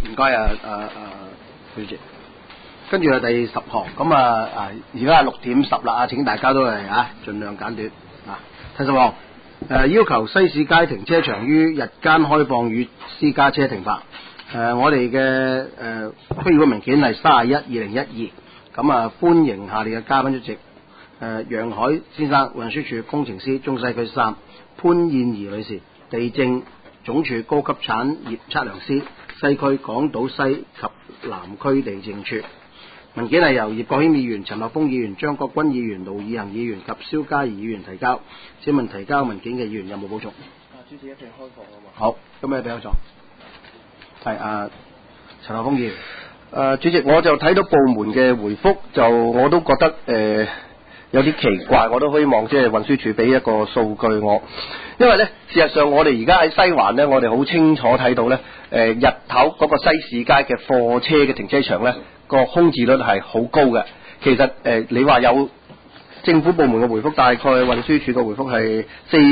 唔該主席。跟住第10項，咁而家係6點10啦，請大家都係盡量簡短第10項，要求西市街停車場於日間開放予私家車停泊。我哋嘅區議會文件係31/2012，咁歡迎下列嘅嘉賓出席。楊海先生，運輸署工程師，中西區3；潘燕儀女士，地政總署高級產業測量師，西區港島西及南區地政處。文件係由葉國謙議員、陳學鋒議員、張國軍議員、盧以恆議員及蕭嘉怡議員提交。請問提交文件嘅議員有冇補充？ 主席一定開放啊嘛。 好，咁咩俾我做？係陳學鋒議員。 主席，我就睇到部門嘅回覆，就我都覺得有啲奇怪，我都希望即係運輸署俾一個數據我，因為呢，事實上我哋而家喺西環呢，我哋好清楚睇到呢，日頭嗰個西市街嘅貨車嘅停車場呢，個空置率係好高嘅。其實你話有政府部門嘅回覆，大概運輸署嘅回覆係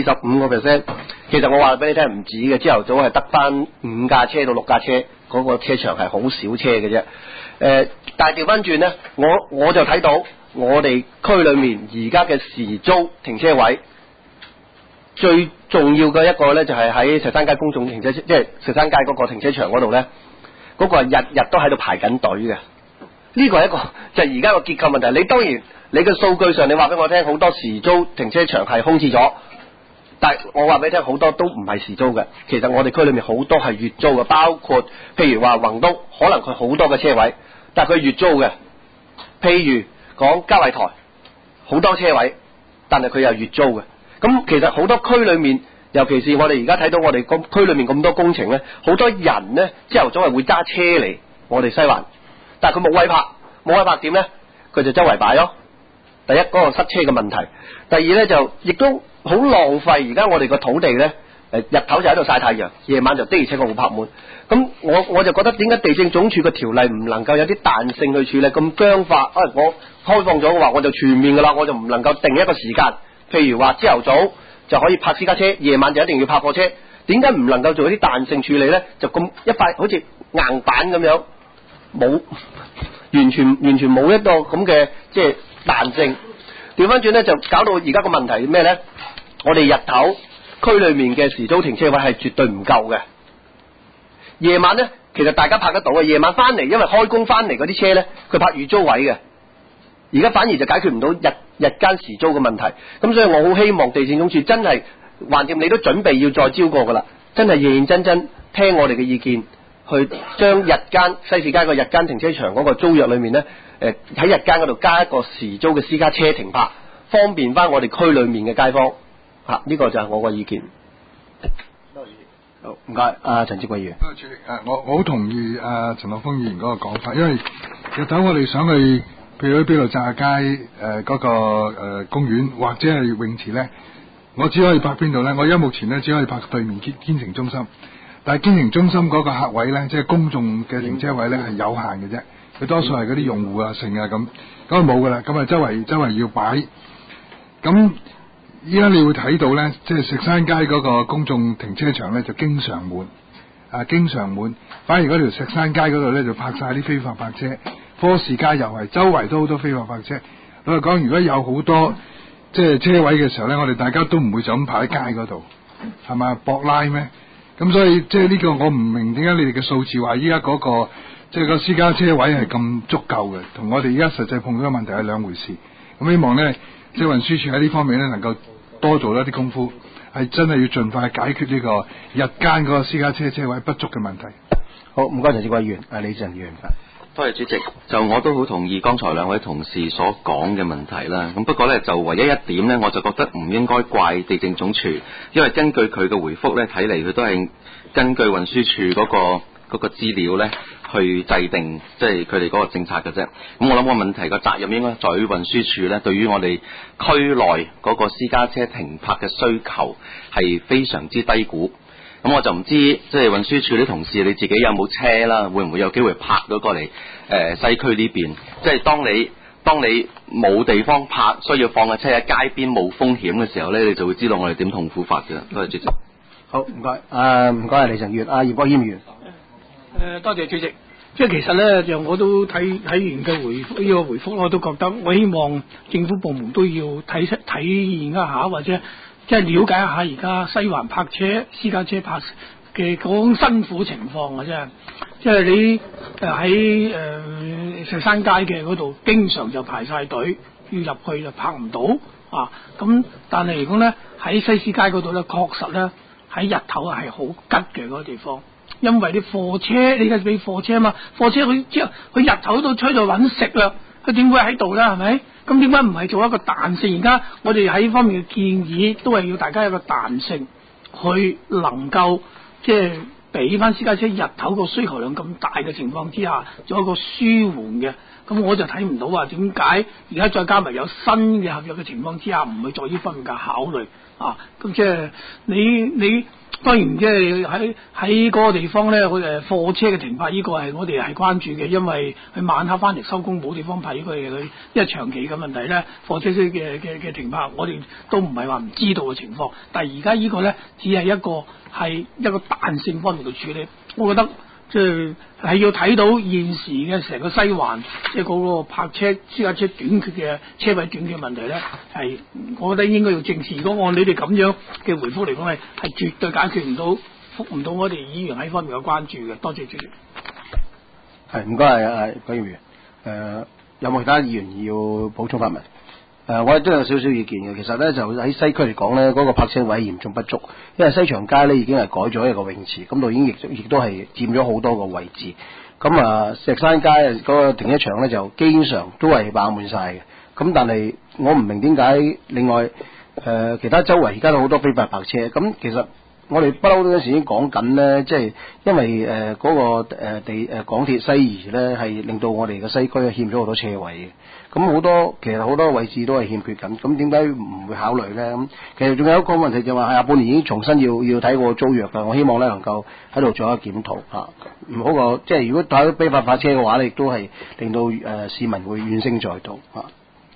45%。其實我話俾你聽唔止嘅，朝頭早係得翻5架車到6架車，嗰個車場係好少車嘅啫。但係調翻轉呢，我就睇到我哋區裏面而家嘅時租停車位，最重要嘅一個呢，就係喺石山街公眾停車，即係石山街嗰個停車場嗰度呢，嗰個係日日都喺度排緊隊嘅。呢個係一個就係而家個結構問題。你當然你嘅數據上你話俾我聽，好多時租停車場係空置咗，但係我話俾你聽，好多都唔係時租嘅。其實我哋區裏面好多係月租嘅，包括譬如話宏東，可能佢好多嘅車位，但係佢月租嘅。譬如講嘉惠台，好多車位，但係佢又月租嘅。咁其實好多區裏面，尤其是我哋而家睇到我哋區裏面咁多工程呢，好多人呢朝頭早係會揸車嚟我哋西環，但係佢冇位泊，冇位泊點呢？佢就周圍擺咯。第一，嗰個塞車嘅問題；第二呢，就亦都好浪費。而家我哋個土地呢，日頭就喺度曬太陽，夜晚就的而且確會泊滿。咁我就覺得點解地政總署嘅條例唔能夠有啲彈性去處理？咁僵化，我開放咗嘅話，我就全面噶啦，我就唔能夠定一個時間。譬如話朝頭早就可以泊私家車，夜晚就一定要泊貨車。點解唔能夠做一啲彈性處理呢？就咁一塊好似硬板咁樣，冇完全冇一個咁嘅即係彈性。調翻轉呢，就搞到而家個問題咩呢？我哋日頭區裏面嘅時租停車位係絕對唔夠嘅。夜晚呢，其實大家泊得到嘅。夜晚翻嚟，因為開工翻嚟嗰啲車呢，佢泊月租位嘅。而家反而就解決唔到日間時租嘅問題。咁所以我好希望地政總署真係，橫掂你都準備要再招過噶啦，真係認認真真聽我哋嘅意見，去將日間西市街個日間停車場嗰個租約裏面呢，喺日間嗰度加一個時租嘅私家車停泊，方便翻我哋區裏面嘅街坊。呢個就係我個意見。 好，唔該，陳志貴議員。 主席，我好同意陳學鋒議員嗰個講法，因為日頭我哋想去，譬如喺卑路乍街嗰個公園或者係泳池呢，我只可以泊邊度呢？我而家目前呢，只可以泊對面堅城中心，但係堅城中心嗰個客位呢，即係公眾嘅停車位呢，係有限嘅啫，佢多數係嗰啲用戶啊、剩啊咁冇噶啦，咁周圍要擺。咁依家你會睇到呢，即係石山街嗰個公眾停車場呢，就經常滿，經常滿。反而嗰條石山街嗰度呢，就泊晒啲非法泊車，科士街又係周圍都好多非法泊車。老實講，如果有好多即係車位嘅時候呢，我哋大家都唔會就咁泊喺街嗰度，係咪博拉咩？咁所以即係呢個我唔明點解你哋嘅數字話依家嗰個即係個私家車位係咁足夠嘅，同我哋而家實際碰到嘅問題係兩回事。咁希望呢，即係運輸署喺呢方面呢，能夠多做一啲功夫，係真係要盡快解決呢個日間嗰個私家車位不足嘅問題。 好，唔該陳志貴議員，李振議員。 多謝主席，就我都好同意剛才兩位同事所講嘅問題啦。咁不過呢，就唯一一點呢，我就覺得唔應該怪地政總署，因為根據佢嘅回覆呢，睇嚟佢都係根據運輸署嗰個資料呢去制定，即係佢哋嗰個政策嘅啫。咁我諗個問題個責任應該在於運輸署呢，對於我哋區內嗰個私家車停泊嘅需求係非常之低估。咁我就唔知，即係運輸署啲同事你自己有冇車啦，會唔會有機會泊到過嚟西區呢邊？即係當你冇地方泊，需要放架車喺街邊冇風險嘅時候呢，你就會知道我哋點痛苦法嘅。多謝主席。 好，唔該，唔該李成月，葉國謙議員。 多謝主席。即係其實咧，就我都睇完嘅呢個回覆，我都覺得我希望政府部門都要體驗一下，或者即係了解一下而家西環泊車私家車泊嘅嗰種辛苦情況啊！即係你喺石山街嘅嗰度，經常就排晒隊，要入去就泊唔到啊！咁但係嚟講咧，喺西市街嗰度咧，確實咧喺日頭係好吉嘅嗰個地方。因為啲貨車，你而家俾貨車啊嘛，貨車佢日頭都出去揾食啦，佢點會喺度咧？係咪？咁點解唔係做一個彈性？而家我哋喺呢方面嘅建議都係要大家有個彈性，去能夠即係俾翻私家車日頭個需求量咁大嘅情況之下，做一個舒緩嘅。咁我就睇唔到話點解而家再加埋有新嘅合約嘅情況之下，唔去做呢方面嘅考慮啊？咁即係你。當然即係喺嗰個地方咧，貨車嘅停泊呢個係我哋係關注嘅，因為佢晚黑翻嚟收工冇地方泊呢個嘢，佢因為長期嘅問題咧，貨車嘅停泊我哋都唔係話唔知道嘅情況，但係而家呢個咧只係一個彈性方面嘅處理，我覺得即係要睇到現時嘅成個西環即係嗰個泊車私家車短缺嘅車位短缺問題咧，係我覺得應該要正視。如果按你哋咁樣嘅回覆嚟講係絕對解決唔到，覆唔到我哋議員喺方面嘅關注嘅。多謝主席。 係唔該啊，許議員。有冇其他議員要補充發問？我亦都有少少意見嘅。其實咧就喺西區嚟講咧，嗰個泊車位嚴重不足，因為西長街咧已經係改咗一個泳池，咁度已經亦都係佔咗好多個位置。咁石山街嗰個停車場咧就經常都係爆滿晒嘅。咁但係我唔明點解另外其他周圍而家都好多非法泊車。咁其實我哋不嬲嗰陣時已經講緊咧，即係因為嗰個港鐵西移咧係令到我哋嘅西區欠咗好多車位嘅。咁其實好多位置都係欠缺緊，咁點解唔會考慮咧？咁其實仲有一個問題就話下半年已經重新要睇個租約㗎，我希望咧能夠喺度做一個檢討嚇，唔好個即係如果睇非法泊車嘅話咧，亦都係令到市民會怨聲載道嚇。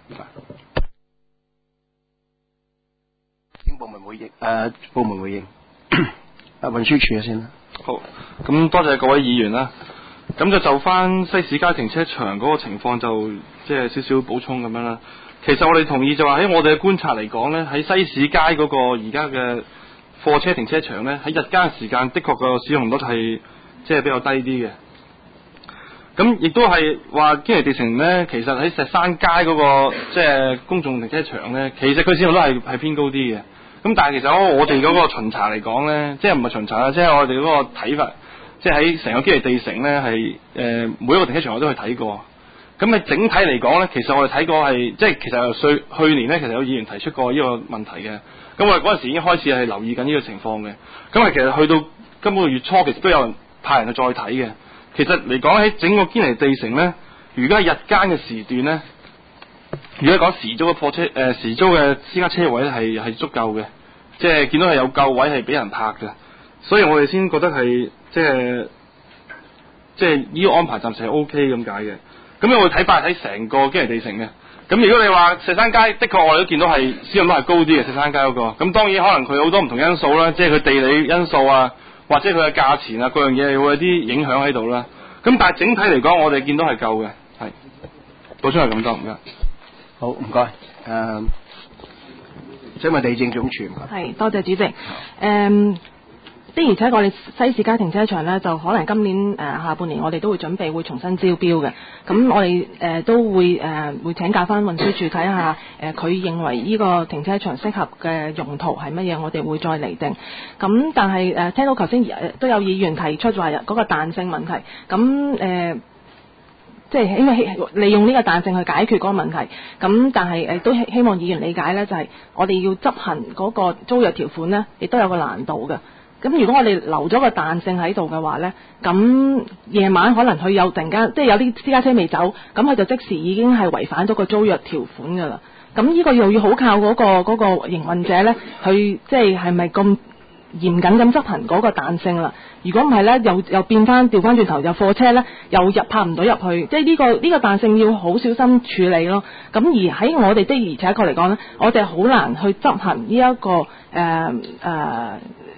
請部門回應部門回應，運輸署先啦。 好，咁多謝各位議員啦。咁就翻西市街停車場嗰個情況就即係少少補充咁樣啦。其實我哋同意就話喺我哋嘅觀察嚟講呢，喺西市街嗰個而家嘅貨車停車場呢，喺日間時間的確個使用率係即係比較低啲嘅。咁亦都係話堅尼地城呢，其實喺石山街嗰個即係公眾停車場呢，其實佢使用率係偏高啲嘅。咁但係其實我哋嗰個巡查嚟講呢，即係唔係巡查啦，即係我哋嗰個睇法。即係喺成個堅尼地城咧，係每一個停車場我都去睇過。咁喺整體嚟講咧，其實我哋睇過係即係其實去年咧，其實有議員提出過呢個問題嘅。咁我哋嗰陣時已經開始係留意緊呢個情況嘅。咁係其實去到今個月初，其實都有人派人去再睇嘅。其實嚟講喺整個堅尼地城咧，如果係日間嘅時段咧，如果講時租嘅時租嘅私家車位咧係足夠嘅，即係見到係有夠位係俾人泊嘅。所以我哋先覺得係即係呢個安排暫時係 O K 咁解嘅。咁我哋睇法喺成個堅尼地城嘅。咁如果你話石山街，的確我哋都見到係使用率係高啲嘅石山街嗰個。咁當然可能佢有好多唔同因素啦，即係佢地理因素啊，或者佢嘅價錢啊，各樣嘢會有啲影響喺度啦。咁但係整體嚟講，我哋見到係夠嘅。係，補充係咁多，唔該。 好，唔該。請問地政總署。 係，多謝主席。的而且確，我哋西市街停車場呢，就可能今年下半年我哋都會準備會重新招標嘅。咁我哋都會請教翻運輸署睇下佢認為呢個停車場適合嘅用途係乜嘢，我哋會再釐定。咁但係聽到頭先都有議員提出話嗰個彈性問題，咁即係因為利用呢個彈性去解決嗰個問題。咁但係都希望議員理解呢，就係我哋要執行嗰個租約條款呢，亦都有個難度嘅。咁如果我哋留咗個彈性喺度嘅話呢，咁夜晚可能佢有突然間，即係有啲私家車未走，咁佢就即時已經係違反咗個租約條款㗎啦。咁呢個又要好靠嗰個營運者呢，佢即係咪咁嚴謹咁執行嗰個彈性啦？如果唔係呢，又變翻調翻轉頭，有貨車呢又泊唔到入去，即係呢個彈性要好小心處理咯。咁而喺我哋的而且確嚟講呢，我哋好難去執行呢一個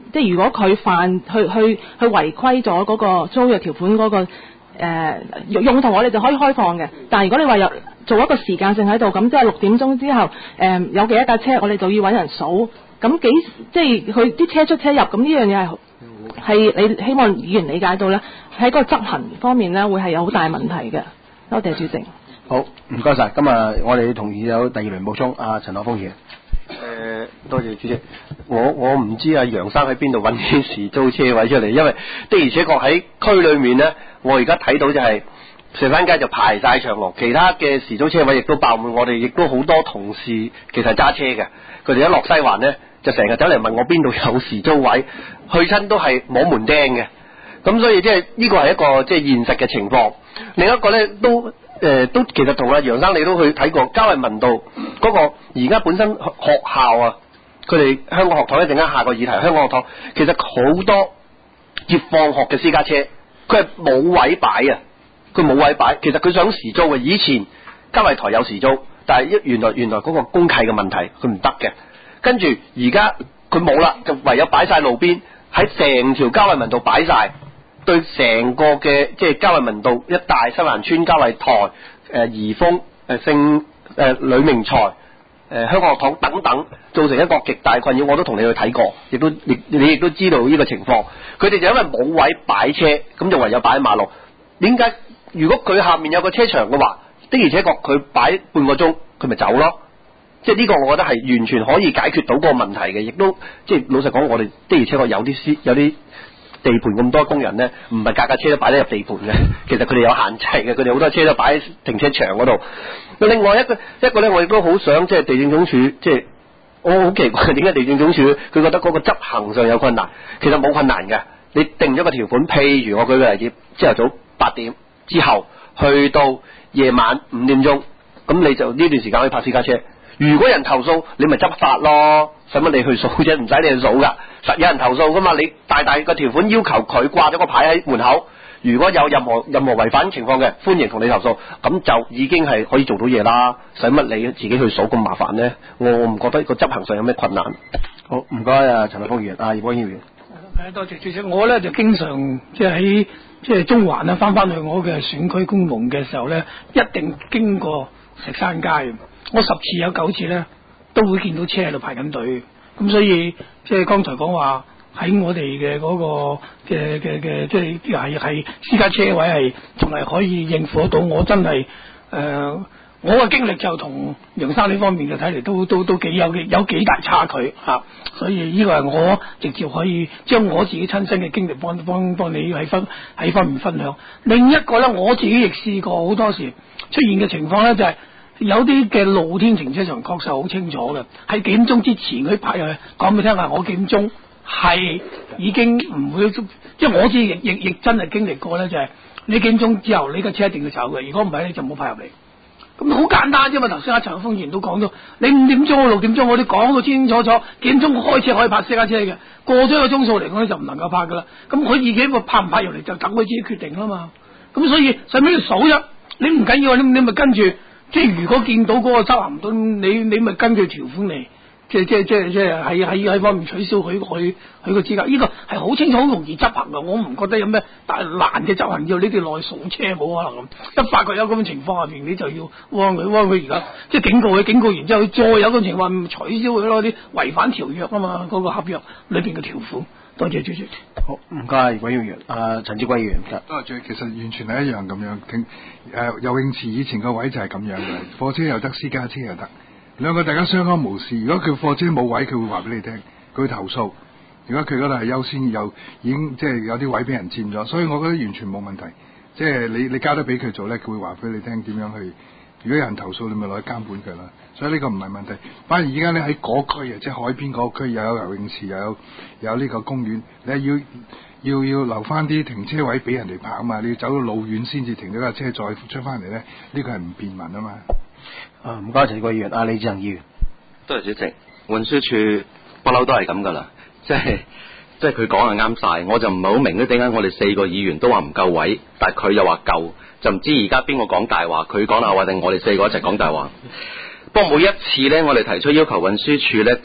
即係如果佢犯去違規咗嗰個租約條款嗰個用途，我哋就可以開放嘅。但係如果你話有做一個時間性喺度，咁即係6點鐘之後有幾多架車，我哋就要揾人數。咁即係佢啲車出車入，咁呢樣嘢係你希望議員理解到咧，喺個執行方面咧會係有好大問題嘅。多謝主席。 好，唔該晒。今日我哋同意有第二輪補充，陳學鋒議員。 多謝主席。我唔知阿楊生喺邊度揾啲時租車位出嚟，因為的而且確喺區裏面呢，我而家睇到就係石山街就排晒長龍，其他嘅時租車位亦都爆滿。我哋亦都好多同事其實揸車嘅，佢哋一落西環呢，就成日走嚟問我邊度有時租位，去親都係摸門釘嘅。咁所以即係呢個係一個即係現實嘅情況。另一個呢，都其實同阿楊生你都去睇過嘉惠民道嗰個而家本身學校啊，佢哋香港學堂一陣間下個議題，香港學堂其實好多接放學嘅私家車，佢係冇位擺啊，佢冇位擺。其實佢想時租嘅，以前嘉惠台有時租，但係原來嗰個公契嘅問題，佢唔得嘅。跟住而家佢冇啦，就唯有擺晒路邊，喺成條嘉惠民道擺晒。對成個嘅即係嘉惠民道一帶、西環村、嘉惠台、怡豐、呂明才、香港學堂等等，造成一個極大困擾。我都同你去睇過，亦都你亦都知道呢個情況。佢哋就因為冇位擺車，咁就唯有擺喺馬路。點解？如果佢下面有個車場嘅話，的而且確佢擺半個鐘，佢咪走咯。即係呢個，我覺得係完全可以解決到嗰個問題嘅。亦都即係老實講，我哋的而且確有啲地盤咁多工人呢，唔係架架車都擺得入地盤嘅，其實佢哋有限制嘅，佢哋好多車都擺喺停車場嗰度。另外一個呢，我亦都好想即係地政總署，即係我好奇怪點解地政總署佢覺得嗰個執行上有困難，其實冇困難嘅。你定咗個條款，譬如我舉個例子，朝頭早8點之後去到夜晚5點鐘，咁你就呢段時間可以泊私家車。如果有人投訴，你咪執法咯，使乜你去數啫？唔使你去數噶，實有人投訴噶嘛。你大個條款要求佢掛咗個牌喺門口，如果有任何違反情況嘅，歡迎同你投訴，咁就已經係可以做到嘢啦。使乜你自己去數咁麻煩呢？我唔覺得個執行上有咩困難。 好，唔該啊，陳學鋒議員，葉國謙議員。 多謝主席。我咧就經常即係喺即係中環翻去我嘅選區公務嘅時候咧，一定經過石山街。我10次有9次咧，都會見到車喺度排緊隊。咁所以即係剛才講話喺我哋嘅嗰個嘅即係私家車位係仲係可以應付得到。我真係我嘅經歷就同楊生呢方面嘅睇嚟都幾有幾大差距嚇。所以呢個係我直接可以將我自己親身嘅經歷幫你喺方面分享。另一個咧，我自己亦試過好多時出現嘅情況咧，就係有啲嘅露天停車場確實好清楚嘅，喺幾點鐘之前佢拍入去講俾你聽下，我幾點鐘係已經唔會，即係我自己亦真係經歷過咧，就係你幾點鐘之後你架車一定要走嘅，如果唔係你就唔好拍入嚟。咁好簡單啫嘛，頭先阿陳學鋒議員都講咗，你5點鐘6點鐘我哋講到清清楚楚，幾點鐘開車可以拍私家車嘅，過咗一個鐘數嚟講咧就唔能夠拍噶啦。咁佢自己拍唔拍入嚟就等佢自己決定啦嘛。咁所以使咩要數啫？你唔緊要，你咪跟住。即係如果見到嗰個執行唔到，你咪根據條款嚟，即係喺方面取消佢個資格。呢個係好清楚、好容易執行噶。我唔覺得有咩大難嘅執行，要你哋內數車冇可能咁。一發覺有咁嘅情況下邊，你就要汪佢而家即係警告完之後，佢再有咁情況，取消佢咯，啲違反條約啊嘛，嗰個合約裏邊嘅條款。多謝主席。 好，唔該，葉國謙議員，陳志貴議員。 其實完全係一樣咁樣。游泳池以前個位就係咁樣嘅，貨車又得，私家車又得，兩個大家相安無事。如果佢貨車冇位，佢會話俾你聽，佢會投訴。如果佢嗰度係優先，又已經即係有啲位俾人佔咗，所以我覺得完全冇問題。即係你交得俾佢做咧，佢會話俾你聽點樣去。如果有人投訴，你咪攞去監管佢啦。所以呢個唔係問題。反而而家咧喺嗰區啊，即係海邊嗰區又有游泳池，又有呢個公園，你要留翻啲停車位俾人哋泊啊嘛。你要走到路遠先至停咗架車，再出翻嚟咧，呢個係唔便民啊嘛。 唔該，陳志貴議員，李志恒議員。 多謝主席。運輸處不嬲都係咁噶啦，即係佢講係啱晒，我就唔係好明咧點解我哋4個議員都話唔夠位，但係佢又話夠，就唔知而家邊個講大話，佢講大話定我哋4個一齊講大話。不過每一次呢，我哋提出要求運輸處呢，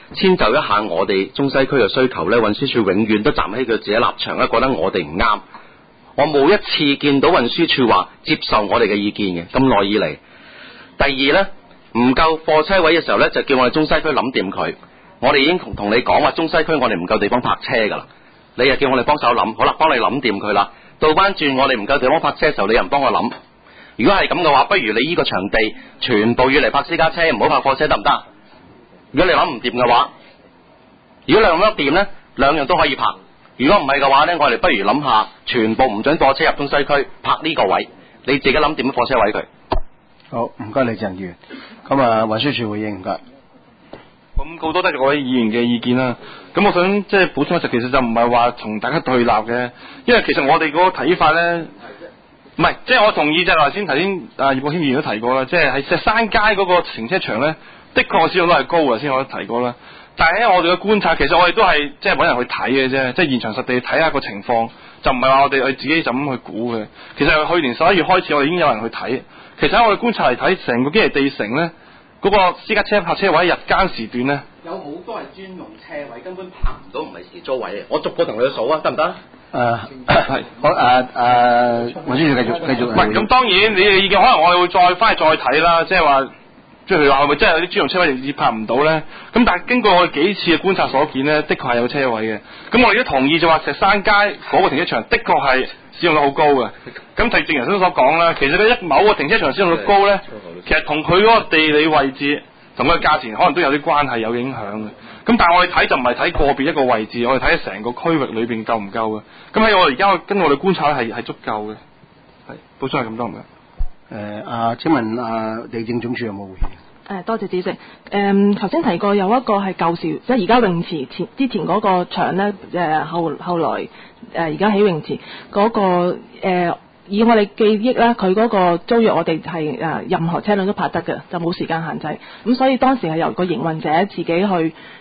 遷就一下我哋中西區嘅需求咧，運輸署永遠都站喺佢自己立場咧，覺得我哋唔啱。我冇一次見到運輸署話接受我哋嘅意見嘅，咁耐以嚟。第二咧，唔夠貨車位嘅時候咧，就叫我哋中西區諗掂佢。我哋已經同你講話，中西區我哋唔夠地方泊車㗎啦。你又叫我哋幫手諗，好啦，幫你諗掂佢啦。倒翻轉，我哋唔夠地方泊車嘅時候，你又唔幫我諗。如果係咁嘅話，不如你呢個場地全部要嚟泊私家車，唔好泊貨車得唔得？如果你諗唔掂嘅話，如果你諗得掂咧，兩樣都可以泊。如果唔係嘅話咧，我哋不如諗下，全部唔准貨車入中西區，泊呢個位，你自己諗掂啲貨車位佢。 好，唔該你鄭議員。咁啊，運輸署回應唔該。 咁好多都係各位議員嘅意見啦。咁我想即係補充一陣，其實就唔係話同大家對立嘅，因為其實我哋嗰個睇法咧，唔係即係我同意就係頭先葉國謙議員都提過啦，即係喺石山街嗰個停車場咧，的確使用率係高嘅，先我都提過啦。但係喺我哋嘅觀察，其實我哋都係即係揾人去睇嘅啫，即係現場實地睇下個情況，就唔係話我哋自己就咁去估嘅。其實去年11月開始，我哋已經有人去睇。其實喺我哋觀察嚟睇，成個堅尼地城咧，嗰個私家車泊車位日間時段咧， 有好多係專用車位，根本泊唔到，唔係時租位嘅。我逐個同你去數啊，得唔得？ 係好運輸署繼續。 唔係咁，當然你嘅意見可能我哋會再翻去再睇啦，即係話，即係譬如話係咪真係有啲專用車位而泊唔到咧？咁但係經過我哋幾次嘅觀察所見咧，的確係有車位嘅。咁我哋都同意就話石山街嗰個停車場的確係使用率好高嘅。咁正如頭先所講啦，其實佢某個停車場使用率高咧，其實同佢嗰個地理位置同佢嘅價錢可能都有啲關係，有影響嘅。咁但係我哋睇就唔係睇個別一個位置，我哋睇成個區域裏邊夠唔夠嘅。咁喺我哋而家跟我哋觀察係足夠嘅。係，補充係咁多唔該。 請問地政總署有冇回應？ 多謝主席。頭先提過有一個係舊時，即係而家泳池之前嗰個場咧，後來而家喺泳池嗰個以我哋記憶咧，佢嗰個租約我哋係任何車輛都泊得嘅，就冇時間限制。咁所以當時係由個營運者自己去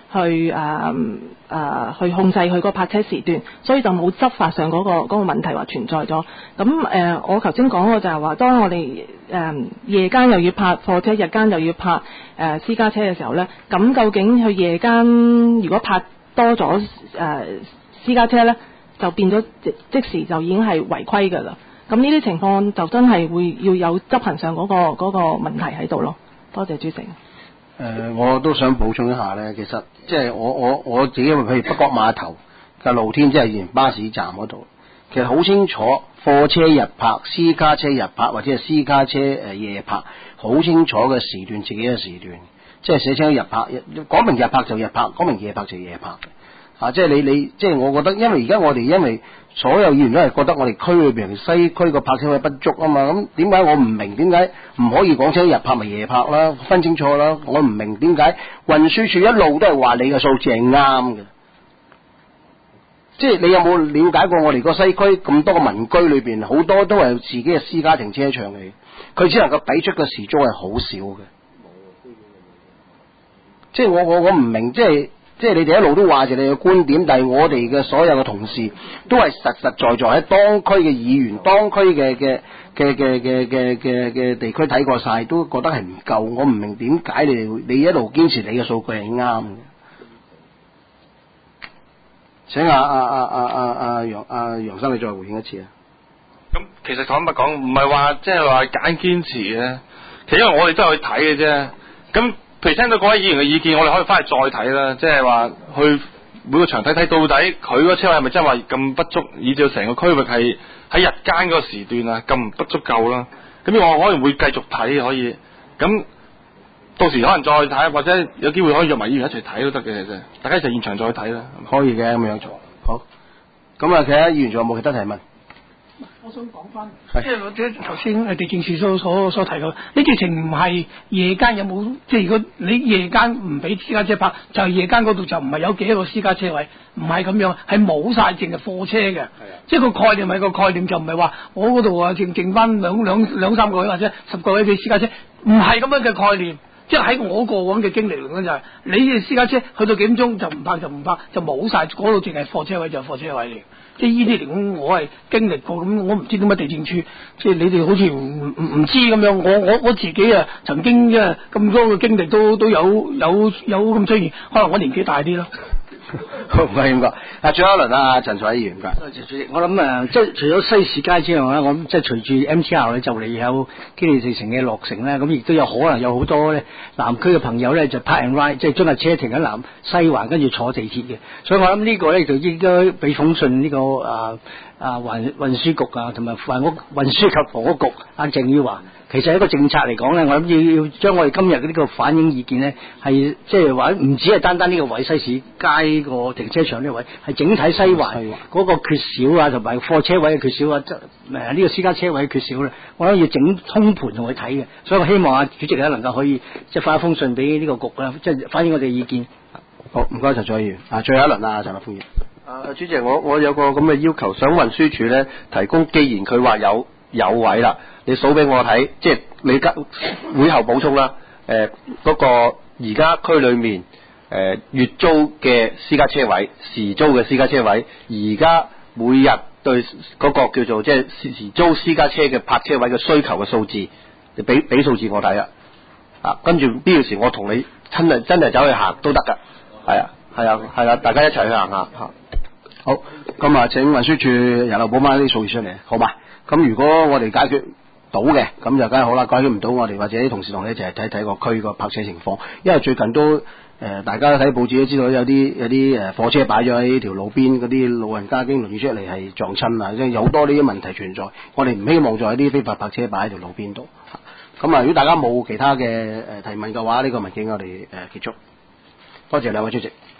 控制佢嗰個泊車時段，所以就冇執法上嗰個問題話存在咗。咁我頭先講過就係話，當我哋夜間又要泊貨車，日間又要泊私家車嘅時候咧，咁究竟佢夜間如果泊多咗私家車咧，就變咗即時就已經係違規㗎啦。咁呢啲情況就真係會要有執行上嗰個問題喺度咯。多謝主席。 我都想補充一下咧，其實即係我自己，譬如北角碼頭嘅露天，即係沿巴士站嗰度，其實好清楚貨車日泊、私家車日泊或者係私家車夜泊，好清楚嘅時段，自己嘅時段，即係寫清日泊，講明日泊就日泊，講明夜泊就夜泊。即係你即係我覺得，因為而家我哋因為所有議員都係覺得我哋區裏邊西區個泊車位不足啊嘛，咁點解我唔明點解唔可以講清日泊咪夜泊啦，分清楚啦？我唔明點解運輸署一路都係話你嘅數字係啱嘅，即係你有冇了解過我哋個西區咁多個民居裏邊，好多都係自己嘅私家停車場嚟，佢只能夠俾出嘅時租係好少嘅，即係我唔明，即係你哋一路都話住你嘅觀點，但係我哋嘅所有嘅同事都係實實在在喺當區嘅議員、當區嘅地區睇過晒，都覺得係唔夠。我唔明點解你一路堅持你嘅數據係啱嘅。請楊生你再回應一次啊。 咁其實坦白講，唔係話即係話揀堅持嘅，其實因為我哋都係去睇嘅啫。咁譬如聽到各位議員嘅意見，我哋可以翻去再睇啦，即係話去每個場睇睇到底佢個車位係咪真係話咁不足，以至到成個區域係喺日間嗰個時段啊咁不足夠啦。咁我可能會繼續睇可以，咁到時可能再睇，或者有機會可以約埋議員一齊睇都得嘅，其實大家一齊現場再睇啦。 可以嘅，咁樣做好。咁啊，其他議員仲有冇其他提問？ 我想講翻，即係或者頭先地政署所提到，呢直情唔係夜間有冇，即係如果你夜間唔俾私家車泊，就係夜間嗰度就唔係有幾多個私家車位，唔係咁樣，係冇晒淨係貨車嘅。即係個概念係個概念，就唔係話我嗰度啊剩翻兩三個位或者10個位俾私家車，唔係咁樣嘅概念。即係喺我過往嘅經歷嚟講就係，你嘅私家車去到幾點鐘就唔泊就唔泊，就冇晒嗰度淨係貨車位就係貨車位嚟。 即係呢啲嚟講，我係經歷過，咁我唔知點解地政處即係你哋好似唔知咁樣。我自己啊曾經咁多嘅經歷都有咁出現，可能我年紀大啲咯。 唔係咁講。最後一輪啊，陳彩議員㗎。 多謝主席。我諗即係除咗西市街之外咧，我諗即係隨住 MTR 咧就嚟有堅尼地城嘅落成咧，咁亦都有可能有好多咧南區嘅朋友咧就 park and ride， 即係將架車停喺西環，跟住坐地鐵嘅。所以我諗呢個咧就應該俾封信呢個運輸局啊，同埋運輸及房屋局鄭宇華。其實一個政策嚟講咧，我諗要將我哋今日嘅呢個反映意見咧，係即係話唔止係單單呢個位西市街個停車場呢個位，係整體西環嗰個缺少啊，同埋貨車位嘅缺少啊，呢個私家車位嘅缺少咧，我諗要整通盤同佢睇嘅。所以我希望主席咧能夠可以即係發一封信俾呢個局啦，即係反映我哋嘅意見。 好，唔該陳彩議員。最後一輪啊，陳立峰議員。 主席，我有個咁嘅要求，想運輸署咧提供，既然佢話有位啦，你數俾我睇，即係你會後補充啦。嗰個而家區裏面月租嘅私家車位、時租嘅私家車位，而家每日對嗰個叫做即係時租私家車嘅泊車位嘅需求嘅數字，你俾數字我睇啊。跟住必要時我同你真係走去行都得㗎。係啊，大家一齊去行下。 好，咁啊，請運輸署人流補翻啲數字出嚟，好嘛？咁如果我哋解決到嘅，咁就梗係好啦。解決唔到，我哋或者啲同事同你一齊睇睇個區個泊車情況，因為最近都大家睇報紙都知道有啲貨車擺咗喺條路邊，嗰啲老人家經輪椅出嚟係撞親啊，即係有好多呢啲問題存在。我哋唔希望再有啲非法泊車擺喺條路邊度。咁啊，如果大家冇其他嘅提問嘅話，呢個文件我哋結束。多謝兩位主席。